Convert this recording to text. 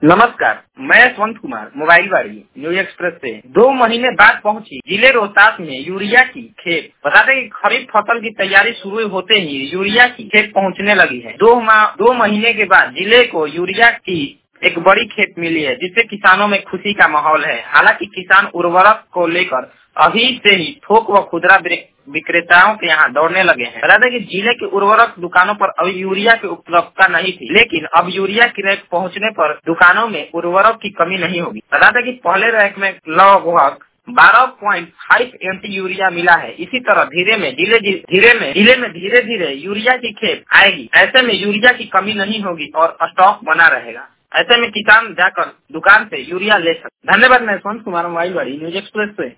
नमस्कार, मैं यशवंत कुमार मोबाइल वाड़ी न्यूज एक्सप्रेस से 2 महीने बाद पहुंची जिले रोहतास में यूरिया की खेप। बता दें कि खरीफ फसल की तैयारी शुरू होते ही यूरिया की खेप पहुंचने लगी है। 2 महीने के बाद जिले को यूरिया की एक बड़ी खेप मिली है, जिससे किसानों में खुशी का माहौल है। हालांकि किसान उर्वरक को लेकर अभी से ही थोक व खुदरा विक्रेताओं के यहाँ दौड़ने लगे हैं। बता दें कि जिले की उर्वरक दुकानों पर अभी यूरिया की उपलब्धता नहीं थी, लेकिन अब यूरिया की रैक पहुँचने पर दुकानों में उर्वरक की कमी नहीं होगी। बता दें कि पहले रैक में लगभग 12.5 MT यूरिया मिला है। इसी तरह धीरे धीरे यूरिया की खेप आएगी। ऐसे में यूरिया की कमी नहीं होगी और स्टॉक बना रहेगा। ऐसे में किसान जाकर दुकान से यूरिया ले सकते। धन्यवाद। मैं यशवंत कुमार मोबाइल वाड़ी न्यूज एक्सप्रेस से।